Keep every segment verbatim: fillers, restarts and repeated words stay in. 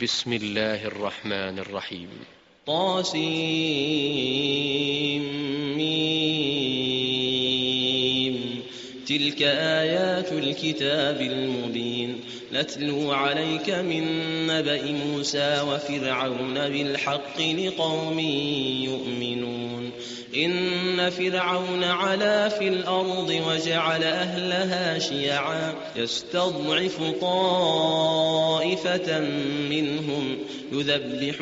بسم الله الرحمن الرحيم. طاسيم. تلك آيات الكتاب المبين نتلو عليك من نبأ موسى وفرعون بالحق لقوم يؤمنون. إن فرعون علا في الأرض وجعل أهلها شيعا يستضعف طائفة منهم يذبح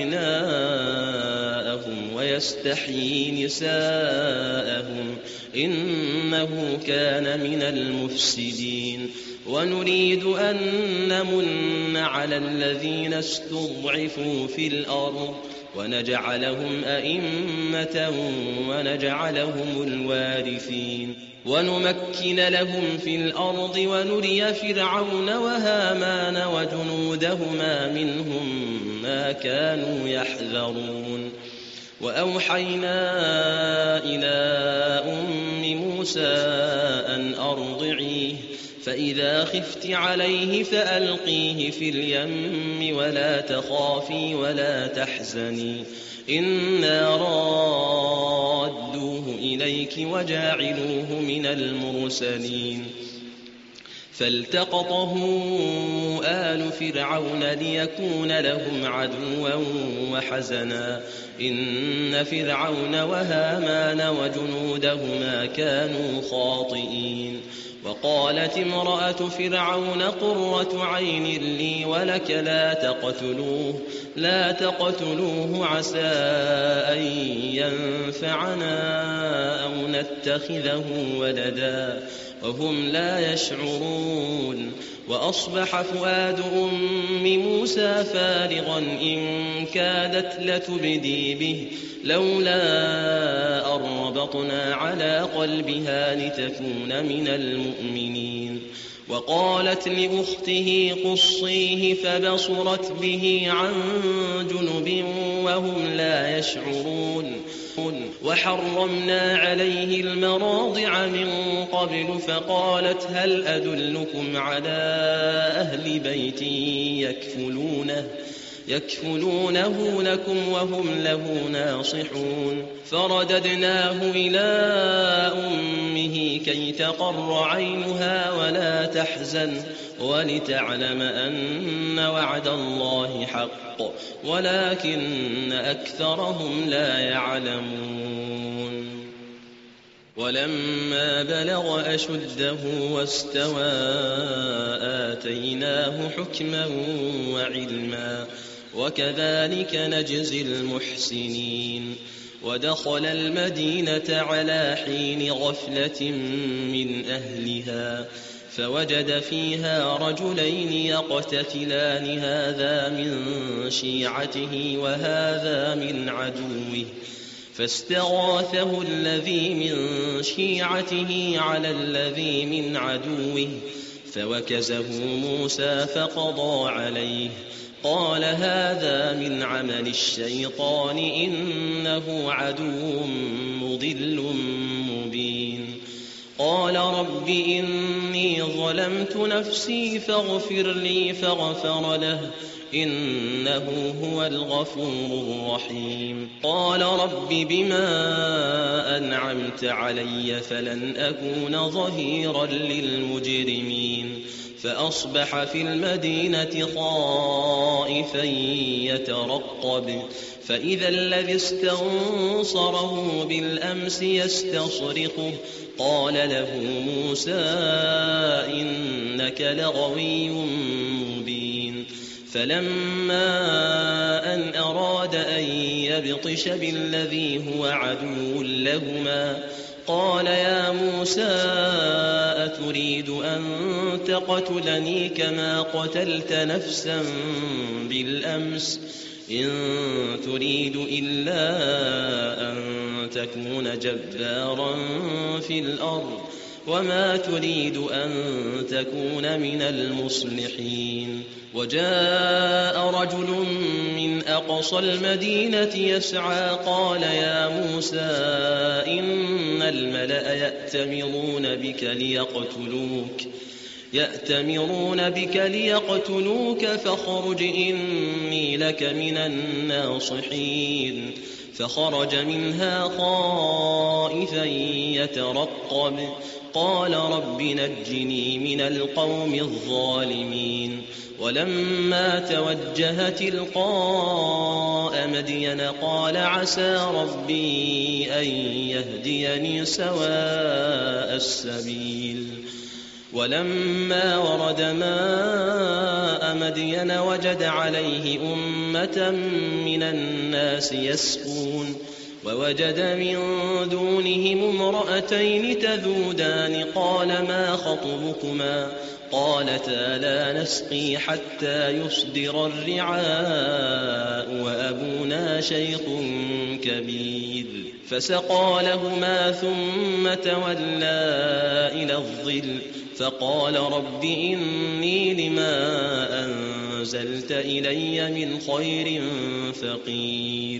أبناءهم ويستحيي نساءهم إنه كان من المفسدين. ونريد أن نمن على الذين استضعفوا في الأرض ونجعلهم أئمة ونجعلهم الوارثين ونمكن لهم في الأرض ونري فرعون وهامان وجنودهما منهم ما كانوا يحذرون. وأوحينا إلى أم موسى أن أرضعيه فإذا خفت عليه فألقيه في اليم ولا تخافي ولا تحزني إنا رادوه إليك وجاعلوه من المرسلين. فالتقطه آل فرعون ليكون لهم عدوا وحزنا إن فرعون وهامان وجنودهما كانوا خاطئين. وقالت امرأة فرعون قرة عين لي ولك لا تقتلوه لا تقتلوه عسى أن ينفعنا أو نتخذه ولدا وهم لا يشعرون. وأصبح فؤاد أم موسى فارغا إن كادت لتبدي به لولا أن ربطنا على قلبها لتكون من المؤمنين. وقالت لأخته قصيه فبصرت به عن جنب وهم لا يشعرون. وحرمنا عليه المراضع من قبل فقالت هل أدلكم على أهل بيت يكفلونه يكفلونه لكم وهم له ناصحون. فرددناه إلى أمه كي تقر عينها ولا تحزن ولتعلم أن وعد الله حق ولكن أكثرهم لا يعلمون. ولما بلغ أشده واستوى آتيناه حكما وعلما وكذلك نجزي المحسنين. ودخل المدينة على حين غفلة من أهلها فوجد فيها رجلين يقتتلان هذا من شيعته وهذا من عدوه فاستغاثه الذي من شيعته على الذي من عدوه فوكزه موسى فقضى عليه قال هذا من عمل الشيطان إنه عدو مضل مبين. قال رب إني ظلمت نفسي فاغفر لي فغفر له إنه هو الغفور الرحيم. قال رب بما أنعمت علي فلن أكون ظهيرا للمجرمين. فأصبح في المدينة خائفا يترقب فإذا الذي استنصره بالأمس يستصرخه قال له موسى إنك لغوي مبين. فلما أن أراد أن يبطش بالذي هو عدو لهما قال يا موسى أتريد أن تقتلني كما قتلت نفسا بالأمس إن تريد إلا أن تكون جبارا في الأرض وما تريد أن تكون من المصلحين. وجاء رجل من أقصى المدينة يسعى قال يا موسى إن الملأ يأتمرون بك ليقتلوك يأتمرون بك ليقتلوك فاخرج إني لك من الناصحين فخرج منها خائفا يترقب قال رب نجني من القوم الظالمين ولما توجه تلقاء مدين قال عسى ربي أن يهديني سواء السبيل ولما ورد ماء مدين وجد عليه أمة من الناس يسقون ووجد من دونهم امرأتين تذودان قال ما خطبكما قالتا لا نسقي حتى يصدر الرعاء وأبونا شيخ كبير فسقى لهما ثم تولى إلى الظل فقال رب إني لما أنزلت إلي من خير فقير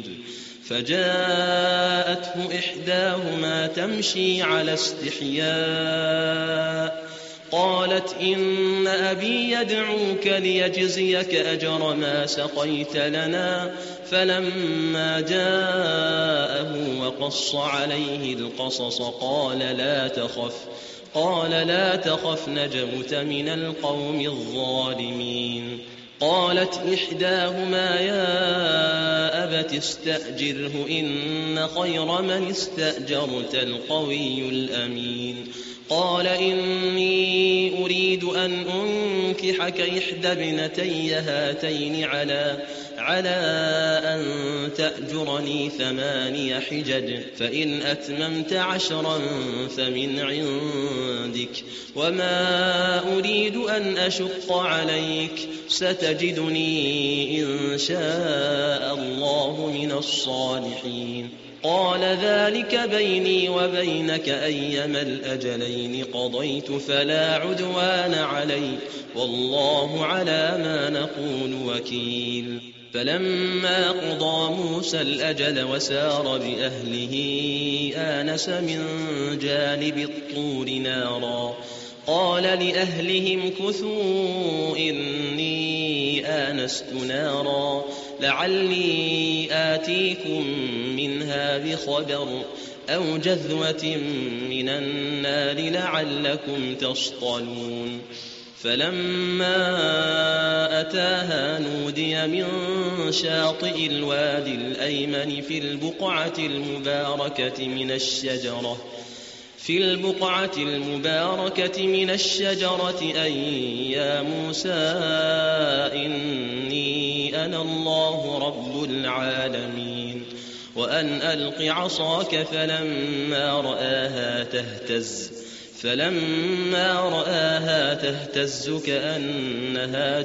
فجاءته إحداهما تمشي على استحياء قالت إن أبي يدعوك ليجزيك أجر ما سقيت لنا فلما جاءه وقص عليه القصص قال لا تخف قال لا تخف نجوت من القوم الظالمين قالت إحداهما يا أبت استأجره إن خير من استأجرت القوي الأمين قال إني أريد أن أنكحك إحدى ابنتي هاتين على على أن تأجرني ثماني حجج فإن أتممت عشرا فمن عندك وما أريد أن أشق عليك ستجدني إن شاء الله من الصالحين قال ذلك بيني وبينك أيما الأجلين قضيت فلا عدوان علي والله على ما نقول وكيل فلما قضى موسى الأجل وسار بأهله آنس من جانب الطور نارا قال لأهلهم كثوا إني آنست نارا لعلي آتيكم منها بخبر أو جذوة من النار لعلكم تصطلون فلما أتاها نودي من شاطئ الوادي الأيمن في البقعة المباركة من الشجرة في البقعة المباركة من الشجرة أي يا موسى إني أنا الله رب العالمين وأن ألق عصاك فلما رآها تهتز فلما رآها تهتز كأنها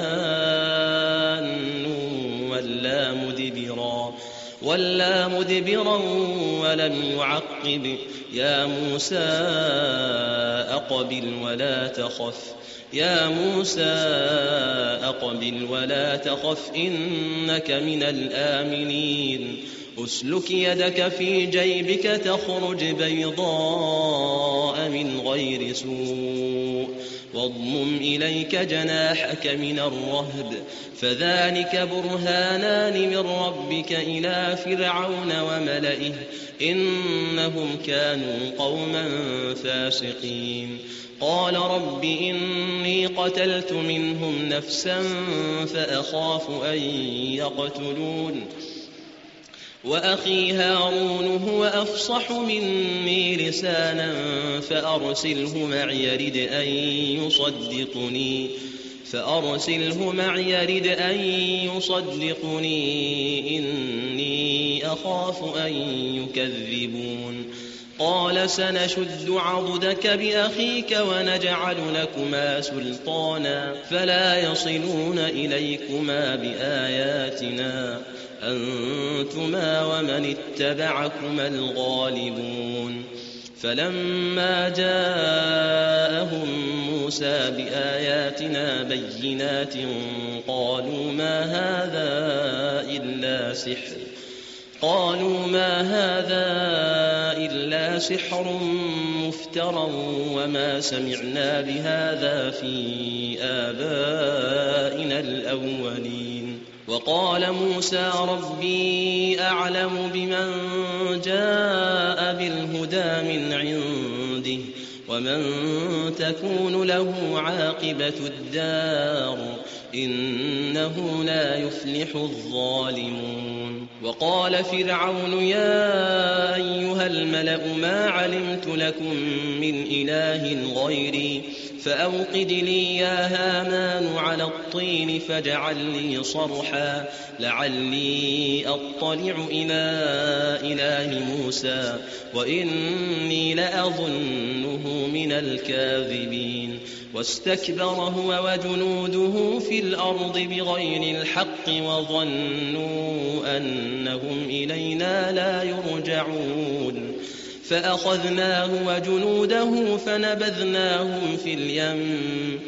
جان ولا مدبرا ولا مدبرا ولم يعقب يا موسى أقبل ولا تخف يا موسى أقبل ولا تخف إنك من الآمنين أسلك يدك في جيبك تخرج بيضاء من غير سوء واضمم إليك جناحك من الرهب فذلك برهانان من ربك إلى فرعون وملئه إنهم كانوا قوما فاسقين قال رب إني قتلت منهم نفسا فأخاف أن يقتلون وأخي هارون هو أفصح مني لسانا فأرسله معي يرد أن يصدقني فأرسله معي يرد أن يصدقني إني أخاف أن يكذبون قال سنشد عضدك بأخيك ونجعل لكما سلطانا فلا يصلون إليكما بآياتنا أنتما ومن اتبعكما الغالبون فلما جاءهم موسى بآياتنا بينات قالوا ما هذا إلا سحر قالوا ما هذا إلا سحر مفترى وما سمعنا بهذا في آبائنا الأولين. وقال موسى ربي أعلم بمن جاء بالهدى من عنده ومن تكون له عاقبة الدار إنه لا يفلح الظالمون. وقال فرعون يا أيها الملأ ما علمت لكم من إله غيري فأوقد لي يا هامان على الطين فاجعل لي صرحا لعلي أطلع إلى إله موسى وإني لأظنه من الكاذبين. واستكبر هو وجنوده في الأرض بغير الحق وظنوا أنهم إلينا لا يرجعون فأخذناه وجنوده فنبذناهم في اليم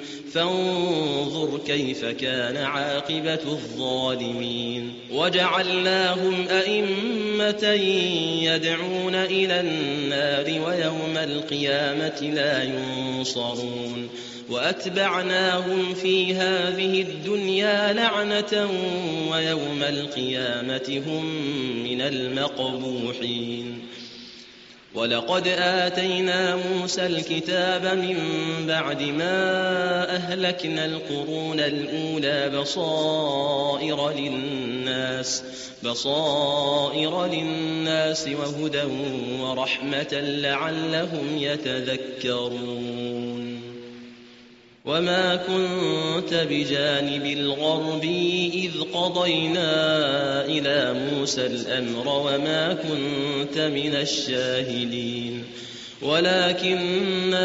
فانظر كيف كان عاقبة الظالمين. وجعلناهم أئمة يدعون إلى النار ويوم القيامة لا ينصرون. وأتبعناهم في هذه الدنيا لعنة ويوم القيامة هم من المقبوحين. ولقد آتينا موسى الكتاب من بعد ما أهلكنا القرون الأولى بصائر للناس بصائر للناس وهدى ورحمة لعلهم يتذكرون. وما كنت بجانب الغربي إذ قضينا إلى موسى الأمر وما كنت من الشاهدين ولكننا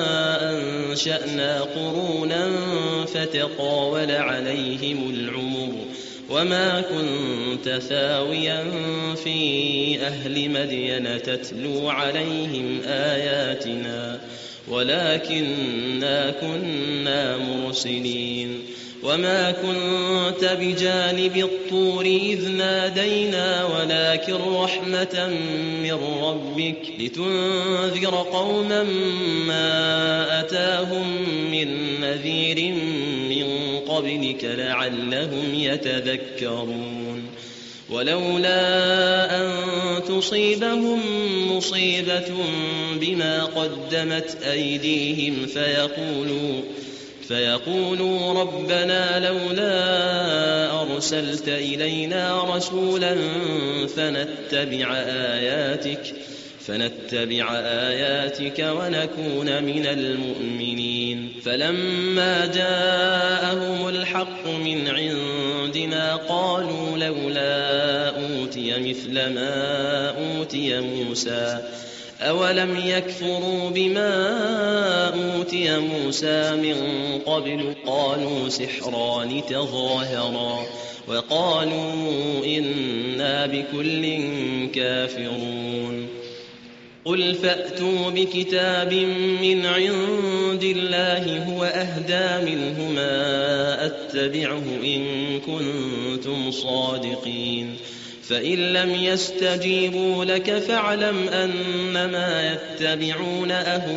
أنشأنا قرونا فتطاول عليهم العمر وما كنت ثاويا في أهل مدين تتلو عليهم آياتنا ولكننا كنا مرسلين. وما كنت بجانب الطور إذ نادينا ولكن رحمة من ربك لتنذر قوما ما أتاهم من نذير من قبلك لعلهم يتذكرون. ولولا أن تصيبهم مصيبة بما قدمت أيديهم فيقولوا فيقولوا ربنا لولا أرسلت إلينا رسولا فنتبع آياتك فنتبع آياتك ونكون من المؤمنين. فلما جاءهم الحق من عندنا قالوا لولا أوتي مثل ما أوتي موسى أولم يكفروا بما أوتي موسى من قبل قالوا سحران تظاهرا وقالوا إنا بكل كافرون. قل فأتوا بكتاب من عند الله هو أهدى منهما أتبعه إن كنتم صادقين. فإن لم يستجيبوا لك فاعلم أنما يتبعون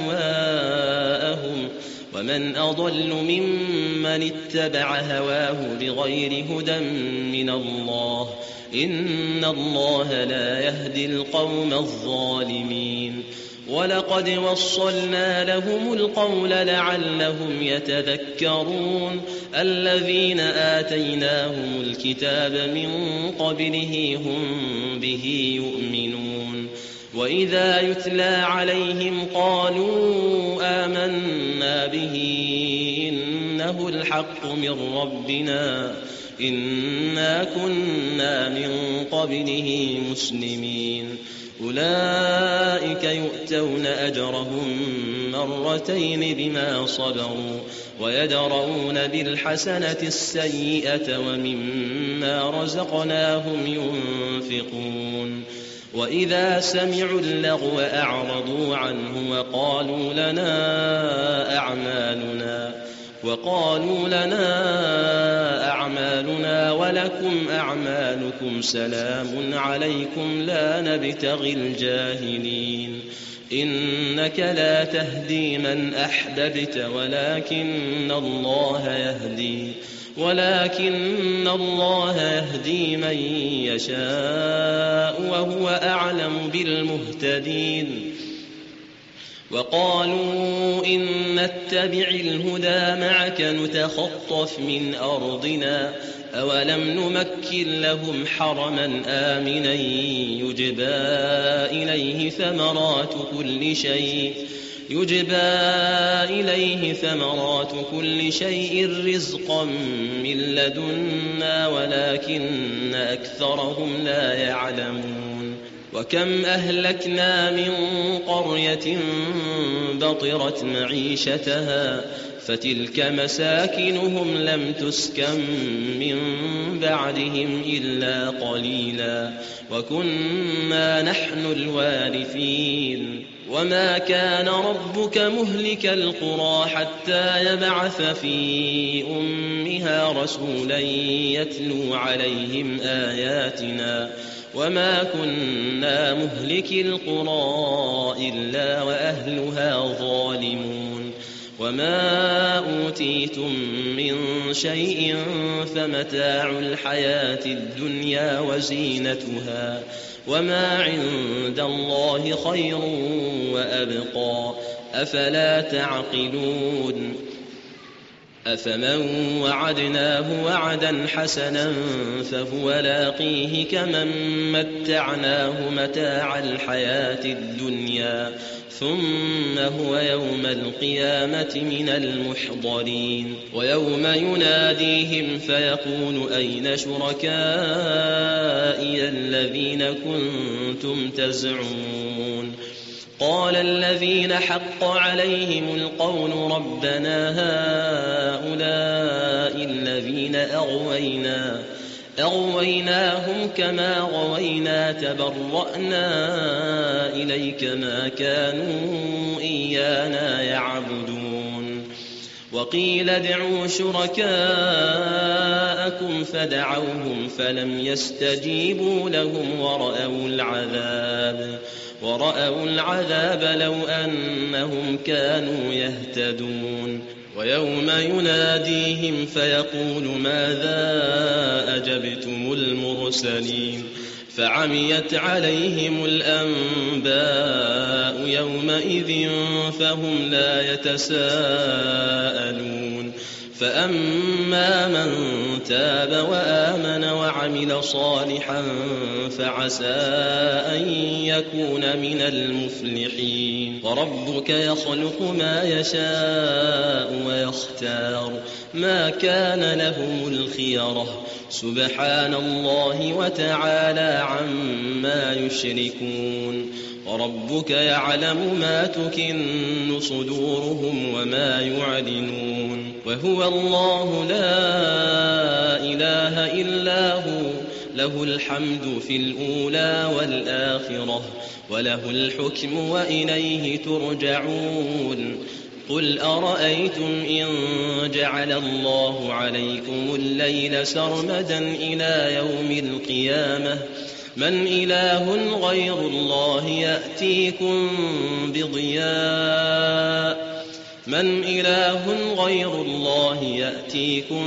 أهواءهم ومن أضل ممن اتبع هواه بغير هدى من الله إن الله لا يهدي القوم الظالمين. ولقد وصلنا لهم القول لعلهم يتذكرون. الذين آتيناهم الكتاب من قبله هم به يؤمنون. وإذا يتلى عليهم قالوا آمنا به إنه الحق من ربنا إنا كنا من قبله مسلمين. أولئك يؤتون أجرهم مرتين بما صبروا ويدرؤون بالحسنة السيئة ومما رزقناهم ينفقون. وإذا سمعوا اللغو أعرضوا عنه وقالوا لنا أعمالنا وقالوا لنا أعمالنا ولكم أعمالكم سلام عليكم لا نبتغي الجاهلين إنك لا تهدي من أحببت ولكن الله يهدي ولكن الله يهدي من يشاء وهو أعلم بالمهتدين وقالوا إن نتبع الهدى معك نتخطف من أرضنا أولم نمكن لهم حرما آمنا يجبى إليه ثمرات كل شيء يجبى إليه ثمرات كل شيء رزقا من لدنا ولكن أكثرهم لا يعلمون وكم أهلكنا من قرية بطرت معيشتها فتلك مساكنهم لم تسكن من بعدهم إلا قليلا وكنا نحن الوارثين وما كان ربك مهلك القرى حتى يبعث في أمها رسولا يتلو عليهم آياتنا وما كنا مهلك القرى إلا وأهلها ظالمون وما أوتيتم من شيء فمتاع الحياة الدنيا وزينتها وما عند الله خير وأبقى أفلا تعقلون أفمن وعدناه وعدا حسنا فهو لاقيه كمن متعناه متاع الحياة الدنيا ثم هو يوم القيامة من المحضرين ويوم يناديهم فيقول أين شركائي الذين كنتم تزعمون قال الذين حق عليهم القول ربنا هؤلاء الذين أغوينا أغويناهم كما غوينا تبرأنا إليك ما كانوا إيانا يعبدون وقيل ادعوا شركاءكم فدعوهم فلم يستجيبوا لهم ورأوا العذاب ورأوا العذاب لو أنهم كانوا يهتدون ويوم يناديهم فيقول ماذا أجبتم المرسلين فعميت عليهم الأنباء يومئذ فهم لا يتساءلون فأما من تاب وآمن وعمل صالحا فعسى أن يكون من المفلحين وربك يخلق ما يشاء ويختار ما كان لهم الخيرة سبحان الله وتعالى عما يشركون وربك يعلم ما تكن صدورهم وما يعلنون وهو الله لا إله إلا هو له الحمد في الأولى والآخرة وله الحكم وإليه ترجعون قل أرأيتم إن جعل الله عليكم الليل سرمدا إلى يوم القيامة من إله غير الله يأتيكم بضياء من إله غير الله يأتيكم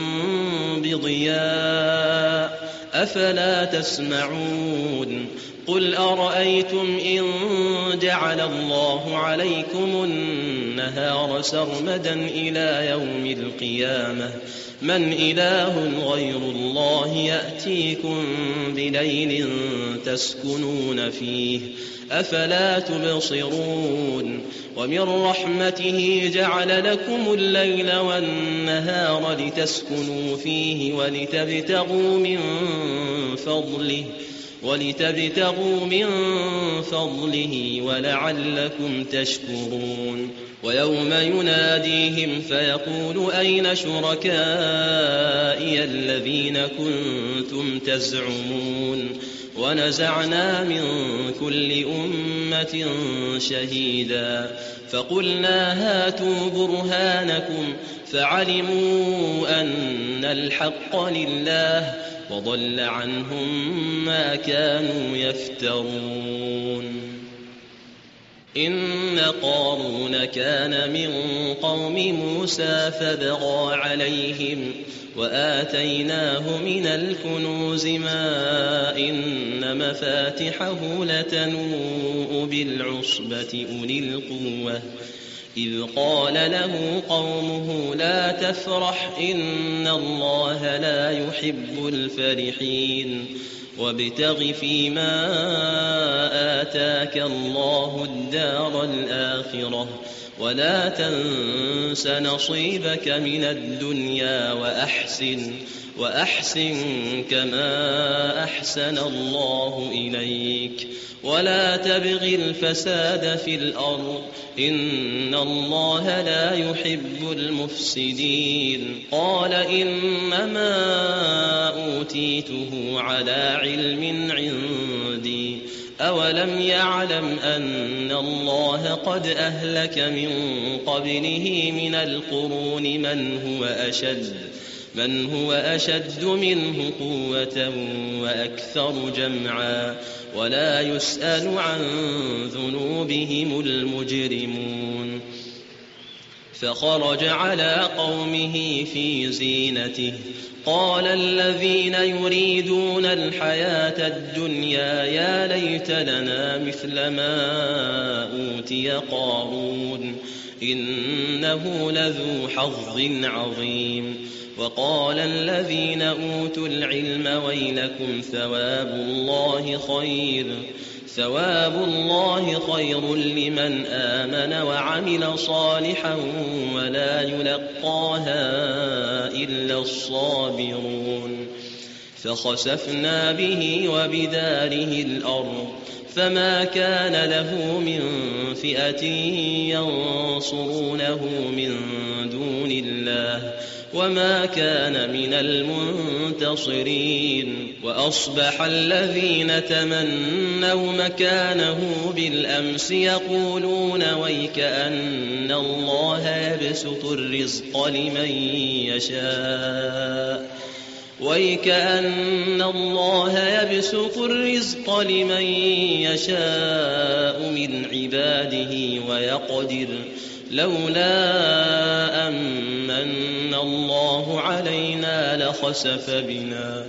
بضياء أفلا تسمعون قل أرأيتم إن جعل الله عليكم النهار سرمدا إلى يوم القيامة من إله غير الله يأتيكم بليل تسكنون فيه أفلا تبصرون ومن رحمته جعل لكم الليل والنهار لتسكنوا فيه ولتبتغوا من فضله ولتبتغوا من فضله ولعلكم تشكرون ويوم يناديهم فيقول أين شركائي الذين كنتم تزعمون ونزعنا من كل أمة شهيدا فقلنا هاتوا برهانكم فعلموا أن الحق لله وضل عنهم ما كانوا يفترون إن قارون كان من قوم موسى فبغى عليهم وآتيناه من الكنوز ما إن مفاتحه لتنوء بالعصبة أولي القوة إذ قال له قومه لا تفرح إن الله لا يحب الفرحين وابتغ فيما آتاك الله الدار الآخرة ولا تنس نصيبك من الدنيا وأحسن وأحسن كما أحسن الله إليك ولا تبغ الفساد في الأرض إن الله لا يحب المفسدين قال إنما أوتيته على علم عندي أولم يعلم أن الله قد أهلك من قبله من القرون من هو أشد من هو أشد منه قوة وأكثر جمعا ولا يسأل عن ذنوبهم المجرمون فخرج على قومه في زينته قال الذين يريدون الحياة الدنيا يا ليت لنا مثل ما أوتي قارون إنه لذو حظ عظيم وقال الذين أوتوا العلم ويلكم ثواب الله خير ثواب الله خير لمن آمن وعمل صالحا ولا يلقاها إلا الصابرون فخسفنا به وبداره الأرض فما كان له من فئة ينصرونه من دون الله وما كان من المنتصرين وأصبح الذين تمنوا مكانه بالأمس يقولون ويك أن الله يبسط الرزق لمن يشاء ويك أن الله يبسط الرزق لمن يشاء من عباده ويقدر لولا أمن الله علينا لخسف بنا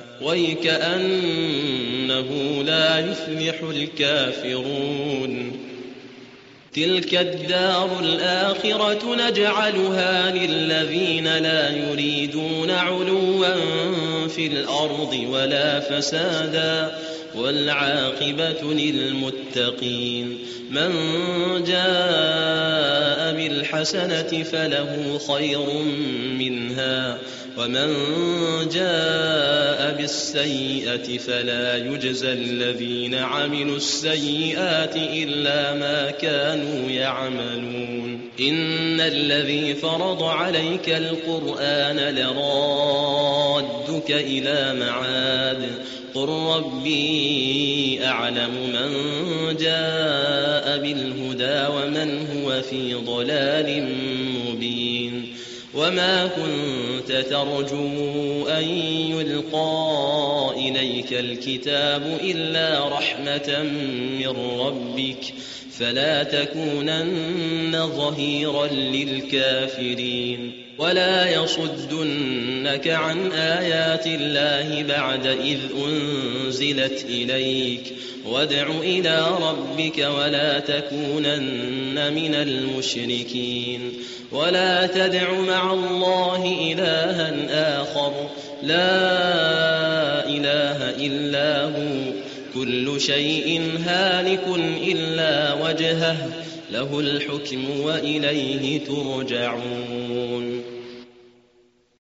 ويكأنه لا يفلح الكافرون تلك الدار الآخرة نجعلها للذين لا يريدون علوا في الأرض ولا فسادا والعاقبة للمتقين من جاء بالحسنة فله خير منها ومن جاء بالسيئة فلا يجزى الذين عملوا السيئات إلا ما كانوا يعملون إن الذي فرض عليك القرآن لرادك إلى معاد قل ربي أعلم من جاء بالهدى ومن هو في ضلال مبين وما كنت ترجو أن يلقى إليك الكتاب إلا رحمة من ربك فلا تكونن ظهيرا للكافرين ولا يصدنك عن آيات الله بعد إذ أنزلت إليك وادع إلى ربك ولا تكونن من المشركين ولا تدع مع الله إلها آخر لا إله إلا هو كل شيء هالك إلا وجهه له الحكم وإليه ترجعون